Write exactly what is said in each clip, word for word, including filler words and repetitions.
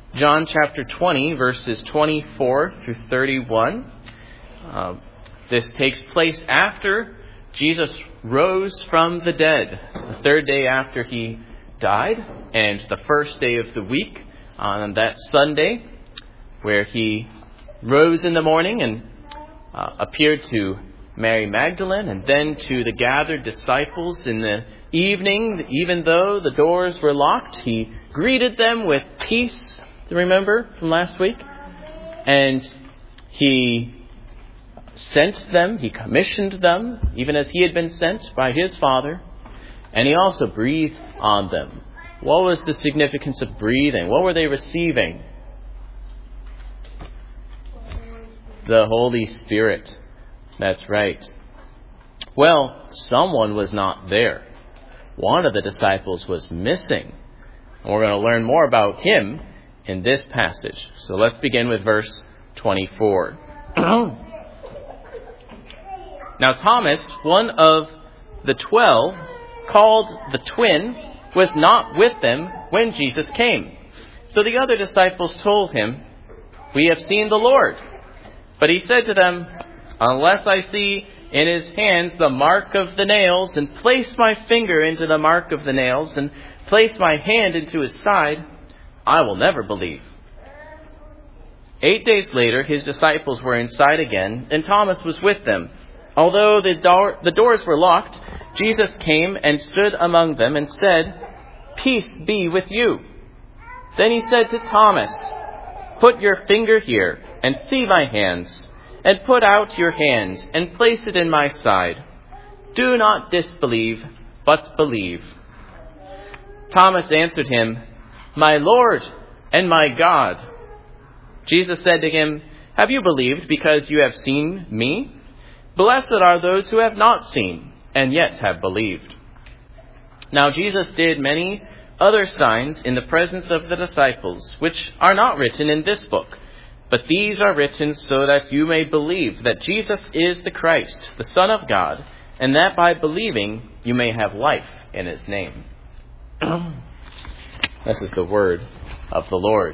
John chapter twenty, verses twenty-four through thirty-one. Uh, this takes place after Jesus rose from the dead, the third day after he died, and the first day of the week on that Sunday, where he rose in the morning and uh, appeared to Mary Magdalene and then to the gathered disciples in the evening. Even though the doors were locked, he greeted them with peace, remember from last week? And he sent them, he commissioned them, even as he had been sent by his Father. And he also breathed on them. What was the significance of breathing? What were they receiving? The Holy Spirit. That's right. Well, someone was not there. One of the disciples was missing. And we're going to learn more about him in this passage. So let's begin with verse twenty-four. Now Thomas, one of the twelve, called the twin, was not with them when Jesus came. So the other disciples told him, "We have seen the Lord." But he said to them, "Unless I see in his hands the mark of the nails, and place my finger into the mark of the nails, and place my hand into his side, I will never believe." Eight days later, his disciples were inside again, and Thomas was with them. Although the, door, the doors were locked, Jesus came and stood among them and said, "Peace be with you." Then he said to Thomas, "Put your finger here and see my hands, and put out your hand and place it in my side. Do not disbelieve, but believe." Thomas answered him, "My Lord and my God." Jesus said to him, "Have you believed because you have seen me? Blessed are those who have not seen and yet have believed." Now Jesus did many other signs in the presence of the disciples, which are not written in this book. But these are written so that you may believe that Jesus is the Christ, the Son of God, and that by believing you may have life in his name. This is the word of the Lord.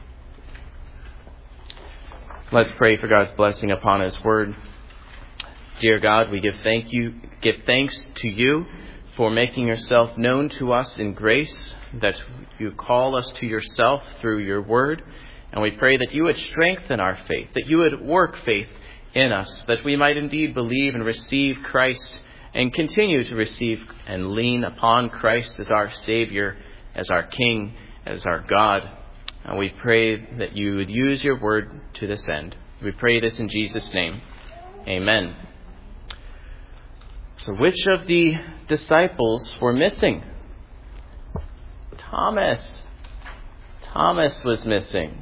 Let's pray for God's blessing upon his word. Dear God, we give thank you, give thanks to you for making yourself known to us in grace, that you call us to yourself through your word. And we pray that you would strengthen our faith, that you would work faith in us, that we might indeed believe and receive Christ and continue to receive and lean upon Christ as our Savior, as our King, as our God. And we pray that you would use your word to this end. We pray this in Jesus' name. Amen. So which of the disciples were missing? Thomas. Thomas was missing.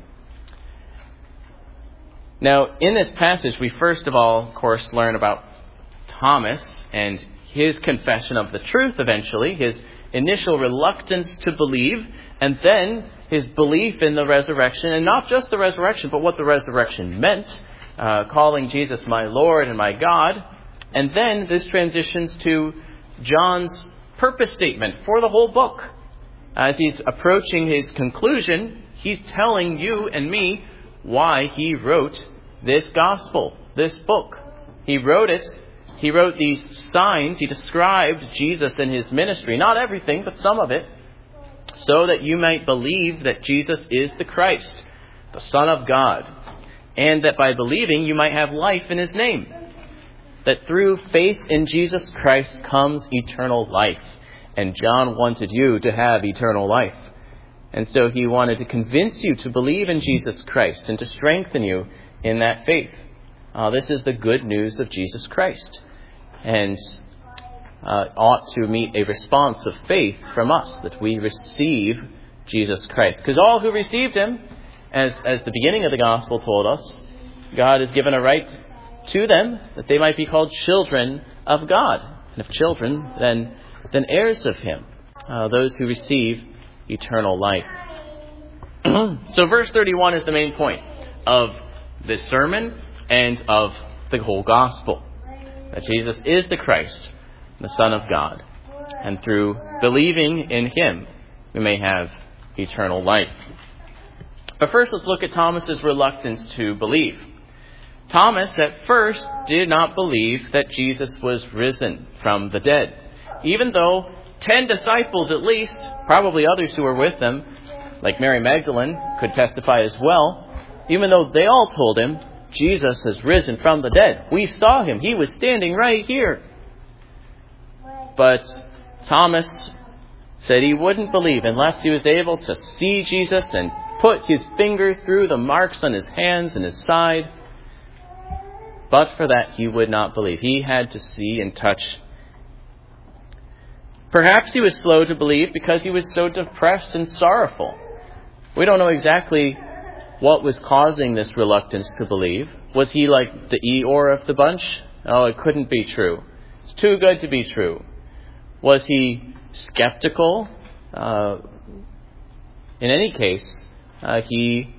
Now, in this passage, we first of all, of course, learn about Thomas and his confession of the truth eventually, his initial reluctance to believe, and then his belief in the resurrection, and not just the resurrection, but what the resurrection meant, uh, calling Jesus my Lord and my God. And then this transitions to John's purpose statement for the whole book. As he's approaching his conclusion, he's telling you and me why he wrote this gospel, this book. He wrote it. He wrote these signs. He described Jesus and his ministry, not everything, but some of it, so that you might believe that Jesus is the Christ, the Son of God, and that by believing you might have life in his name. That through faith in Jesus Christ comes eternal life. And John wanted you to have eternal life. And so he wanted to convince you to believe in Jesus Christ and to strengthen you in that faith. Uh, this is the good news of Jesus Christ, and uh, ought to meet a response of faith from us, that we receive Jesus Christ. Because all who received him, as, as the beginning of the gospel told us, God has given a right to them that they might be called children of God. And if children, then, then heirs of him, uh, those who receive eternal life. So verse thirty-one is the main point of this sermon and of the whole gospel. That Jesus is the Christ, the Son of God. And through believing in him, we may have eternal life. But first, let's look at Thomas's reluctance to believe. Thomas at first did not believe that Jesus was risen from the dead. Even though ten disciples at least, probably others who were with them, like Mary Magdalene, could testify as well, even though they all told him, Jesus has risen from the dead. We saw him. He was standing right here. But Thomas said he wouldn't believe unless he was able to see Jesus and put his finger through the marks on his hands and his side. But for that, he would not believe. He had to see and touch. Perhaps he was slow to believe because he was so depressed and sorrowful. We don't know exactly what was causing this reluctance to believe. Was he like the Eeyore of the bunch? Oh, it couldn't be true. It's too good to be true. Was he skeptical? Uh, in any case, uh, he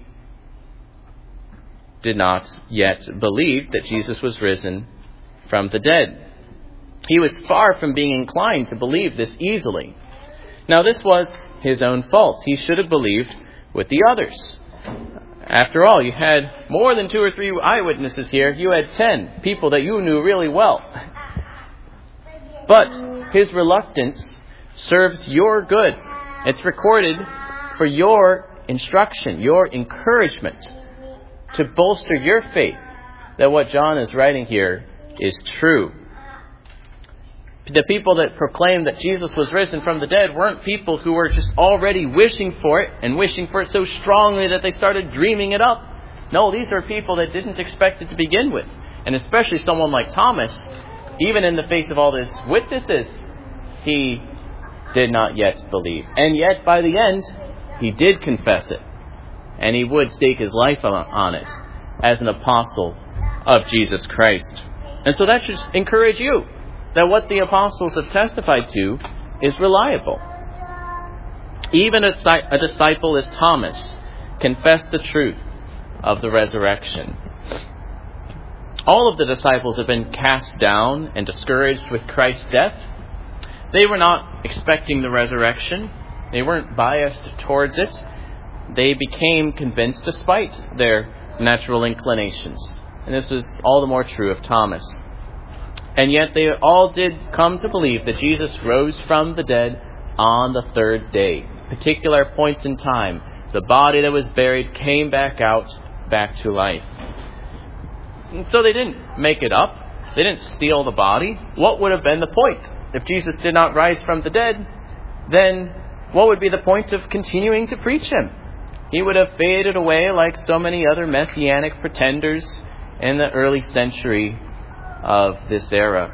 did not yet believe that Jesus was risen from the dead. He was far from being inclined to believe this easily. Now, this was his own fault. He should have believed with the others. After all, you had more than two or three eyewitnesses here. You had ten people that you knew really well. But his reluctance serves your good. It's recorded for your instruction, your encouragement, to bolster your faith that what John is writing here is true. The people that proclaimed that Jesus was risen from the dead weren't people who were just already wishing for it and wishing for it so strongly that they started dreaming it up. No, these are people that didn't expect it to begin with. And especially someone like Thomas, even in the face of all these witnesses, he did not yet believe. And yet, by the end, he did confess it. And he would stake his life on it as an apostle of Jesus Christ. And so that should encourage you that what the apostles have testified to is reliable. Even a, a disciple as Thomas confessed the truth of the resurrection. All of the disciples have been cast down and discouraged with Christ's death. They were not expecting the resurrection. They weren't biased towards it. They became convinced despite their natural inclinations. And this was all the more true of Thomas. And yet they all did come to believe that Jesus rose from the dead on the third day. Particular point in time, the body that was buried came back out, back to life. And so they didn't make it up. They didn't steal the body. What would have been the point? If Jesus did not rise from the dead, then what would be the point of continuing to preach him? He would have faded away like so many other messianic pretenders in the early century of this era.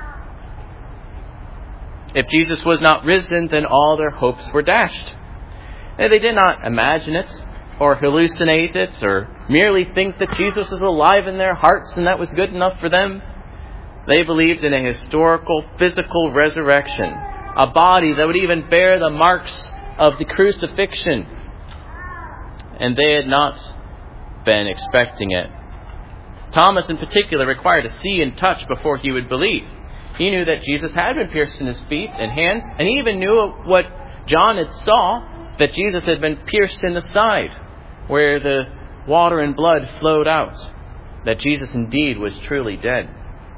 If Jesus was not risen, then all their hopes were dashed. And they did not imagine it, or hallucinate it, or merely think that Jesus was alive in their hearts and that was good enough for them. They believed in a historical, physical resurrection, a body that would even bear the marks of the crucifixion. And they had not been expecting it. Thomas in particular required to see and touch before he would believe. He knew that Jesus had been pierced in his feet and hands, and he even knew what John had saw, that Jesus had been pierced in the side, where the water and blood flowed out, that Jesus indeed was truly dead.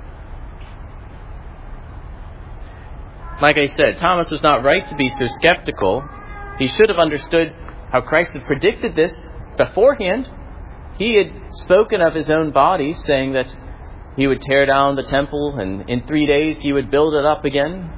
Like I said, Thomas was not right to be so skeptical. He should have understood how Christ had predicted this beforehand. He had spoken of his own body, saying that he would tear down the temple and in three days he would build it up again.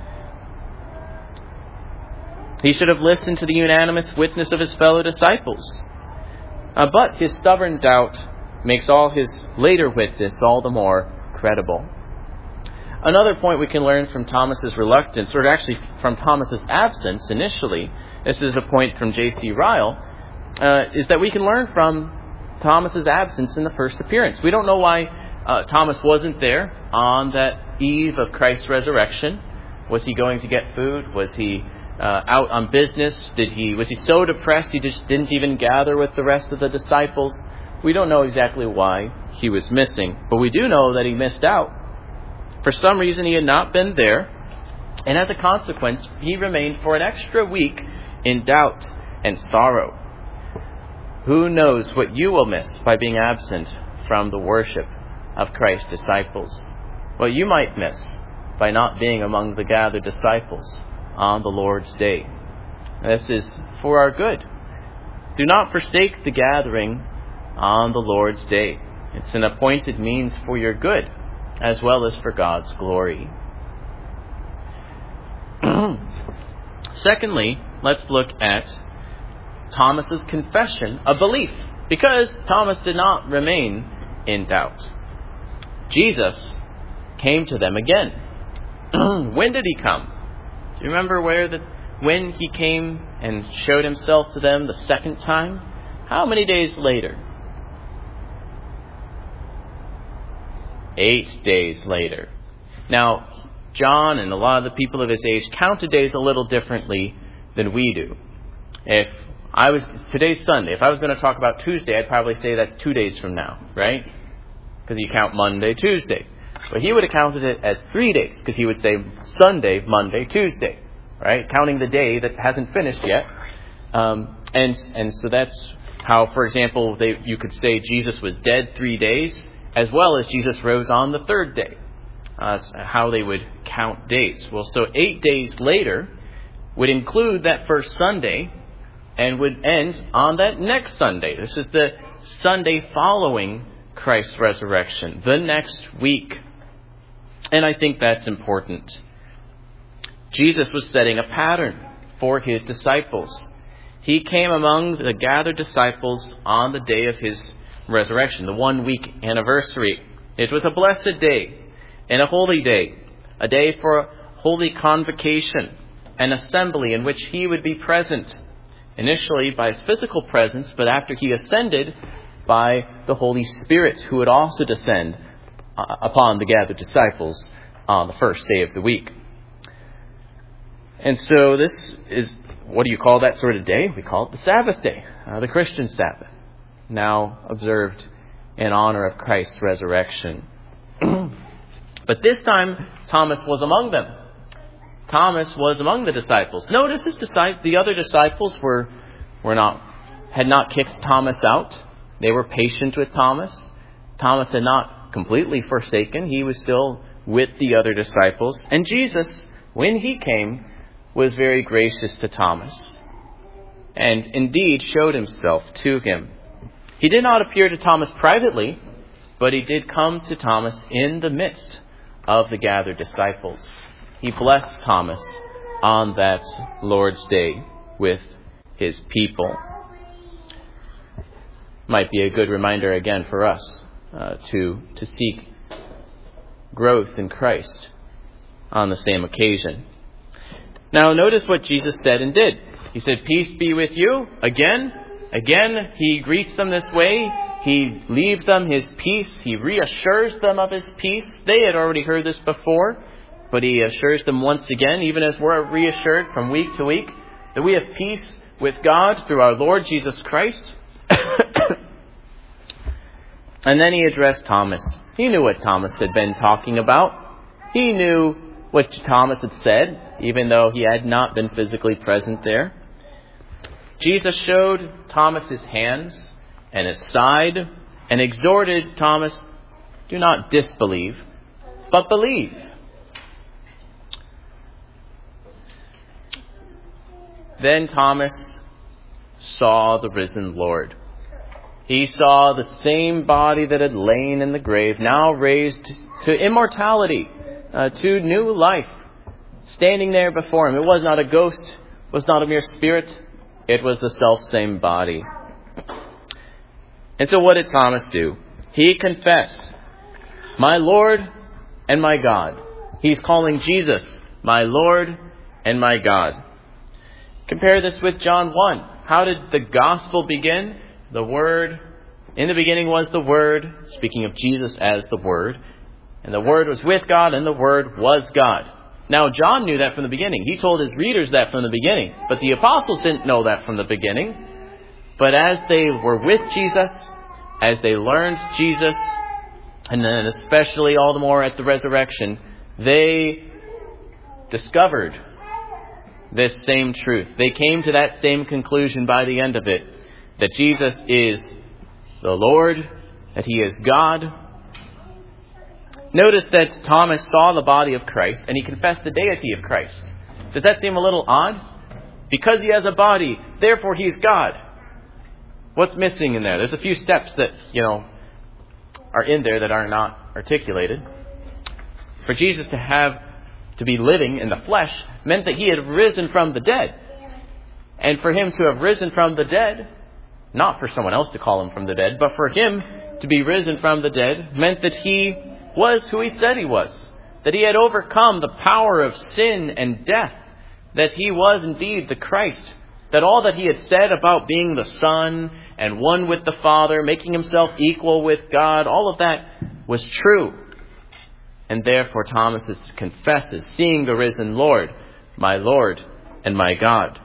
He should have listened to the unanimous witness of his fellow disciples. Uh, but his stubborn doubt makes all his later witness all the more credible. Another point we can learn from Thomas's reluctance, or actually from Thomas's absence initially, this is a point from J C Ryle, uh, is that we can learn from Thomas's absence in the first appearance. We don't know why uh, Thomas wasn't there on that eve of Christ's resurrection. Was he going to get food? Was he uh, out on business? Did he? Was he so depressed he just didn't even gather with the rest of the disciples? We don't know exactly why he was missing, but we do know that he missed out. For some reason, he had not been there, and as a consequence, he remained for an extra week in doubt and sorrow. Who knows what you will miss by being absent from the worship of Christ's disciples? What you might miss by not being among the gathered disciples on the Lord's day. This is for our good. Do not forsake the gathering on the Lord's day. It's an appointed means for your good, as well as for God's glory. Secondly, let's look at Thomas's confession of belief, because Thomas did not remain in doubt. Jesus came to them again. When did he come? Do you remember where the when he came and showed himself to them the second time? How many days later? Eight days later. Now, John and a lot of the people of his age counted days a little differently than we do. If I was, today's Sunday, if I was going to talk about Tuesday, I'd probably say that's two days from now, right? Because you count Monday, Tuesday. But he would have counted it as three days, because he would say Sunday, Monday, Tuesday, right? Counting the day that hasn't finished yet. Um, and and so that's how, for example, they, you could say Jesus was dead three days, as well as Jesus rose on the third day. Uh, how they would count days. Well, so eight days later would include that first Sunday and would end on that next Sunday. This is the Sunday following Christ's resurrection, the next week. And I think that's important. Jesus was setting a pattern for his disciples. He came among the gathered disciples on the day of his resurrection, the one week anniversary. It was a blessed day and a holy day, a day for holy convocation, an assembly in which he would be present, initially by his physical presence, but after he ascended, by the Holy Spirit, who would also descend upon the gathered disciples on the first day of the week. And so this is, what do you call that sort of day? We call it the Sabbath day, uh, the Christian Sabbath, now observed in honor of Christ's resurrection. But this time, Thomas was among them. Thomas was among the disciples. Notice his disciples, the other disciples were were not had not kicked Thomas out. They were patient with Thomas. Thomas had not completely forsaken. He was still with the other disciples. And Jesus, when he came, was very gracious to Thomas, and indeed showed himself to him. He did not appear to Thomas privately, but he did come to Thomas in the midst of the gathered disciples. He blessed Thomas on that Lord's Day with his people. Might be a good reminder again for us uh, to to seek growth in Christ on the same occasion. Now notice what Jesus said and did. He said, "Peace be with you." Again, again, he greets them this way. He leaves them his peace. He reassures them of his peace. They had already heard this before, but he assures them once again, even as we're reassured from week to week, that we have peace with God through our Lord Jesus Christ. And then he addressed Thomas. He knew what Thomas had been talking about. He knew what Thomas had said, even though he had not been physically present there. Jesus showed Thomas his hands and his side and exhorted Thomas, do not disbelieve, but believe. Then Thomas saw the risen Lord. He saw the same body that had lain in the grave, now raised to immortality, uh, to new life, standing there before him. It was not a ghost, it was not a mere spirit, it was the self-same body. And so what did Thomas do? He confessed, "My Lord and my God." He's calling Jesus, "My Lord and my God." Compare this with John one. How did the gospel begin? The Word, in the beginning was the Word, speaking of Jesus as the Word, and the Word was with God, and the Word was God. Now, John knew that from the beginning. He told his readers that from the beginning. But the apostles didn't know that from the beginning. But as they were with Jesus, as they learned Jesus, and then especially all the more at the resurrection, they discovered this same truth. They came to that same conclusion by the end of it, that Jesus is the Lord, that he is God. Notice that Thomas saw the body of Christ and he confessed the deity of Christ. Does that seem a little odd? Because he has a body, therefore he's God. What's missing in there? There's a few steps that, you know, are in there that are not articulated. For Jesus to have, to be living in the flesh meant that he had risen from the dead. And for him to have risen from the dead, not for someone else to call him from the dead, but for him to be risen from the dead meant that he was who he said he was. That he had overcome the power of sin and death. That he was indeed the Christ. That all that he had said about being the Son and one with the Father, making himself equal with God, all of that was true. And therefore Thomas confesses, seeing the risen Lord, my Lord and my God.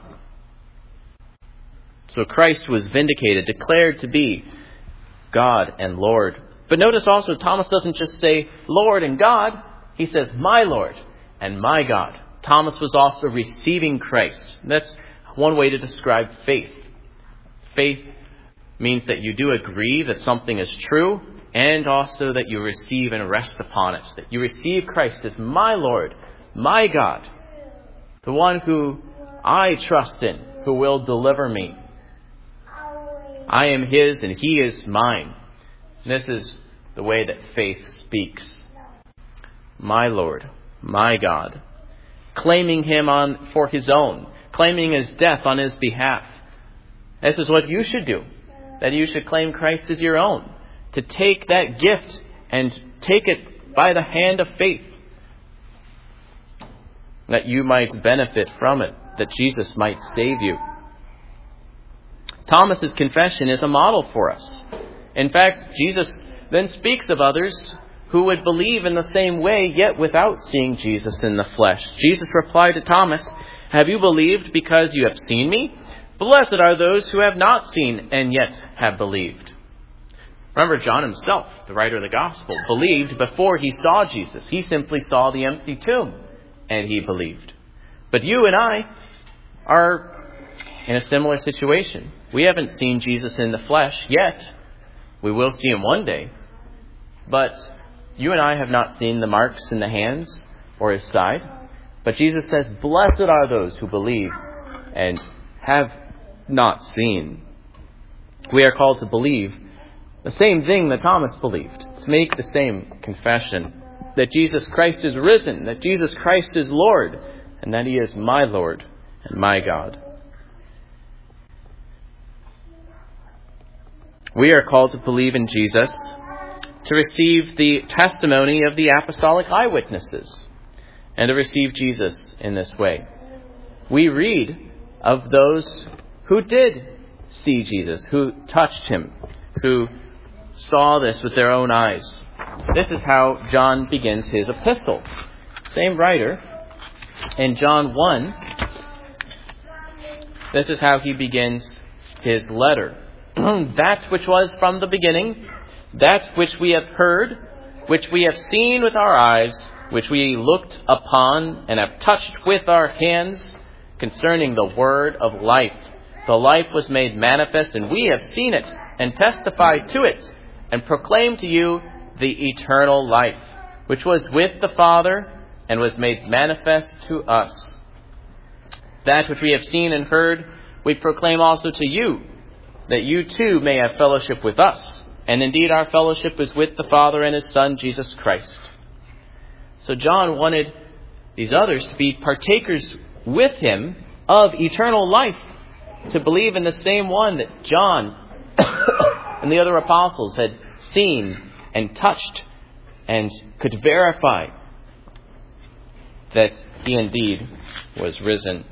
So Christ was vindicated, declared to be God and Lord. But notice also, Thomas doesn't just say Lord and God. He says, my Lord and my God. Thomas was also receiving Christ. That's one way to describe faith. Faith means that you do agree that something is true, and also that you receive and rest upon it. That you receive Christ as my Lord, my God, the one who I trust in, who will deliver me. I am his and he is mine. This is the way that faith speaks. My Lord, my God. Claiming him on for his own. Claiming his death on his behalf. This is what you should do. That you should claim Christ as your own. To take that gift and take it by the hand of faith. That you might benefit from it. That Jesus might save you. Thomas's confession is a model for us. In fact, Jesus then speaks of others who would believe in the same way, yet without seeing Jesus in the flesh. Jesus replied to Thomas, have you believed because you have seen me? Blessed are those who have not seen and yet have believed. Remember, John himself, the writer of the gospel, believed before he saw Jesus. He simply saw the empty tomb and he believed. But you and I are in a similar situation. We haven't seen Jesus in the flesh yet. We will see him one day. But you and I have not seen the marks in the hands or his side. But Jesus says, blessed are those who believe and have not seen. We are called to believe the same thing that Thomas believed. To make the same confession. That Jesus Christ is risen. That Jesus Christ is Lord. And that he is my Lord and my God. We are called to believe in Jesus, to receive the testimony of the apostolic eyewitnesses, and to receive Jesus in this way. We read of those who did see Jesus, who touched him, who saw this with their own eyes. This is how John begins his epistle. Same writer, in John one, this is how he begins his letter. That which was from the beginning, that which we have heard, which we have seen with our eyes, which we looked upon and have touched with our hands, concerning the word of life. The life was made manifest, and we have seen it, and testified to it, and proclaimed to you the eternal life, which was with the Father, and was made manifest to us. That which we have seen and heard, we proclaim also to you, that you too may have fellowship with us. And indeed our fellowship is with the Father and his Son, Jesus Christ. So John wanted these others to be partakers with him of eternal life. To believe in the same one that John and the other apostles had seen and touched and could verify that he indeed was risen.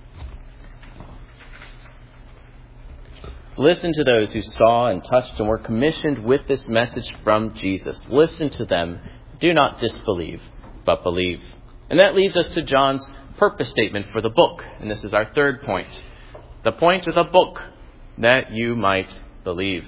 Listen to those who saw and touched and were commissioned with this message from Jesus. Listen to them. Do not disbelieve, but believe. And that leads us to John's purpose statement for the book. And this is our third point. The point of the book, that you might believe.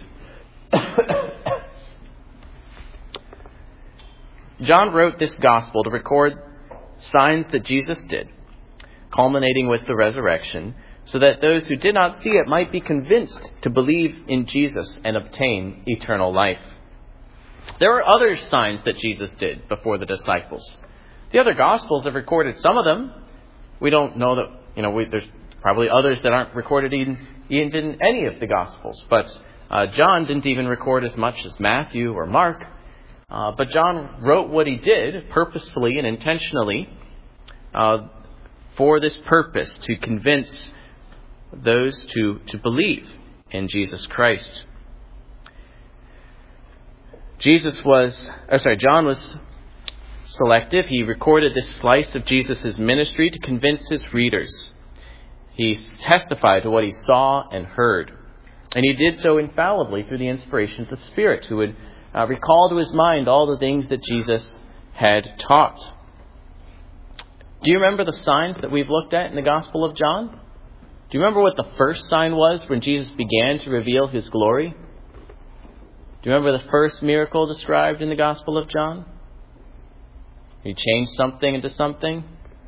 John wrote this gospel to record signs that Jesus did, culminating with the resurrection, so that those who did not see it might be convinced to believe in Jesus and obtain eternal life. There were other signs that Jesus did before the disciples. The other Gospels have recorded some of them. We don't know that, you know, we, there's probably others that aren't recorded in, in any of the Gospels. But uh, John didn't even record as much as Matthew or Mark. Uh, but John wrote what he did purposefully and intentionally uh, for this purpose, to convince those to, to believe in Jesus Christ. Jesus was, or sorry, John was selective. He recorded this slice of Jesus' ministry to convince his readers. He testified to what he saw and heard. And he did so infallibly through the inspiration of the Spirit, who would uh, recall to his mind all the things that Jesus had taught. Do you remember the signs that we've looked at in the Gospel of John? Do you remember what the first sign was when Jesus began to reveal his glory? Do you remember the first miracle described in the Gospel of John? He changed something into something.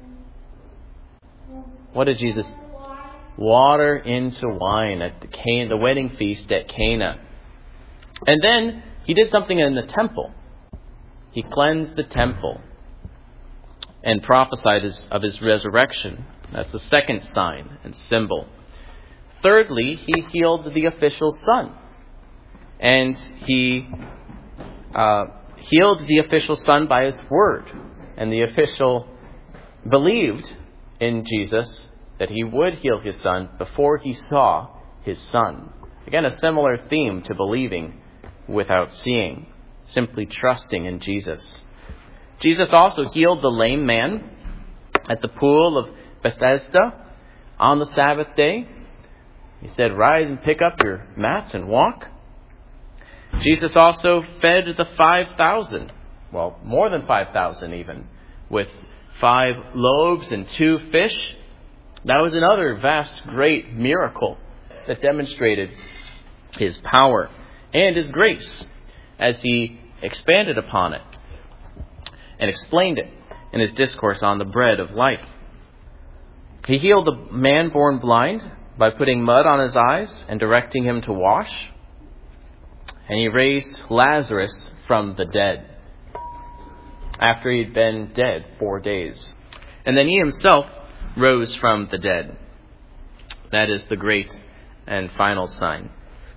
What did Jesus? Water into wine at the Cana, the wedding feast at Cana. And then he did something in the temple. He cleansed the temple and prophesied his, of his resurrection. That's the second sign and symbol. Thirdly, he healed the official son. And he uh, healed the official son by his word. And the official believed in Jesus that he would heal his son before he saw his son. Again, a similar theme to believing without seeing, simply trusting in Jesus. Jesus also healed the lame man at the pool of Bethesda on the Sabbath day. He said, "Rise and pick up your mats and walk." Jesus also fed the five thousand, well, more than five thousand even, with five loaves and two fish. That was another vast, great miracle that demonstrated his power and his grace as he expanded upon it and explained it in his discourse on the bread of life. He healed the man born blind by putting mud on his eyes and directing him to wash. And he raised Lazarus from the dead after he'd been dead four days. And then he himself rose from the dead. That is the great and final sign.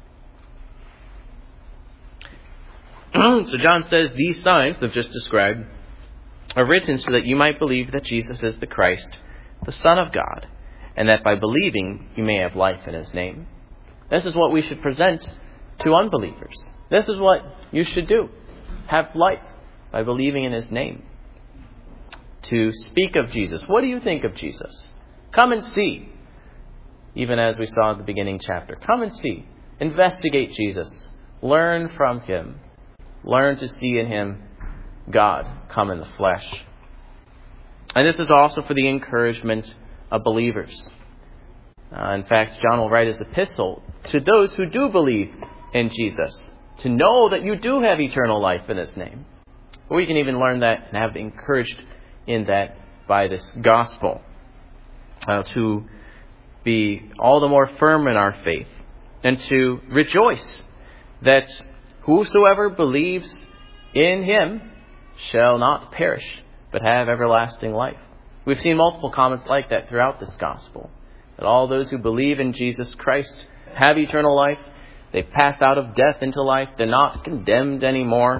So John says these signs that I've just described are written so that you might believe that Jesus is the Christ, the Son of God, and that by believing you may have life in his name. This is what we should present to unbelievers. This is what you should do. Have life by believing in his name. To speak of Jesus. What do you think of Jesus? Come and see. Even as we saw at the beginning chapter. Come and see. Investigate Jesus. Learn from him. Learn to see in him God come in the flesh. And this is also for the encouragement of believers. Uh, in fact, John will write his epistle to those who do believe in Jesus, to know that you do have eternal life in his name. We can even learn that and have encouraged in that by this gospel, uh, to be all the more firm in our faith and to rejoice that whosoever believes in him shall not perish but have everlasting life. We've seen multiple comments like that throughout this gospel, that all those who believe in Jesus Christ have eternal life. They've passed out of death into life. They're not condemned anymore.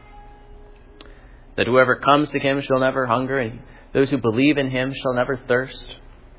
That whoever comes to him shall never hunger, and those who believe in him shall never thirst.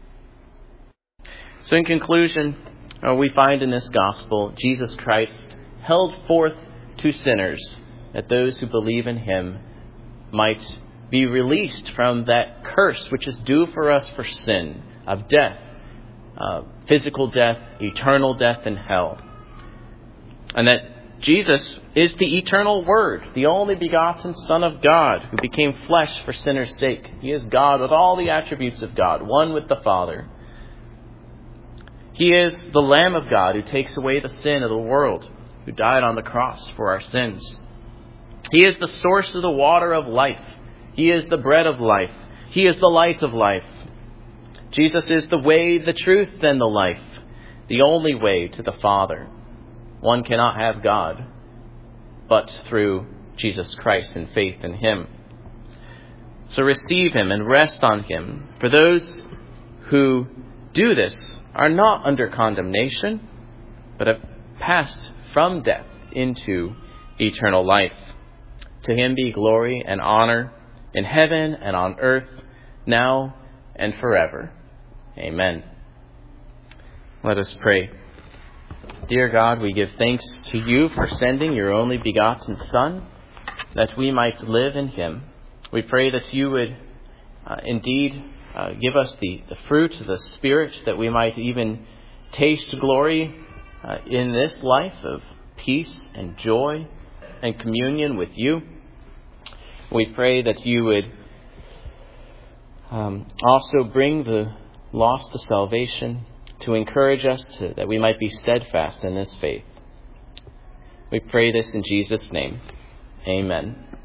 So in conclusion, uh, we find in this gospel, Jesus Christ held forth to sinners that those who believe in him might be released from that curse which is due for us for sin, of death, uh, physical death, eternal death in hell. And that Jesus is the eternal Word, the only begotten Son of God, who became flesh for sinners' sake. He is God with all the attributes of God, one with the Father. He is the Lamb of God who takes away the sin of the world, who died on the cross for our sins. He is the source of the water of life. He is the bread of life. He is the light of life. Jesus is the way, the truth, and the life, the only way to the Father. One cannot have God but through Jesus Christ and faith in him. So receive him and rest on him. For those who do this are not under condemnation, but have passed from death into eternal life. To him be glory and honor in heaven and on earth, now and forever. Amen. Let us pray. Dear God, we give thanks to you for sending your only begotten Son, that we might live in him. We pray that you would uh, indeed uh, give us the, the fruit of the Spirit, that we might even taste glory uh, in this life of peace and joy and communion with you. We pray that you would um, also bring the lost to salvation, to encourage us to, that we might be steadfast in this faith. We pray this in Jesus' name. Amen.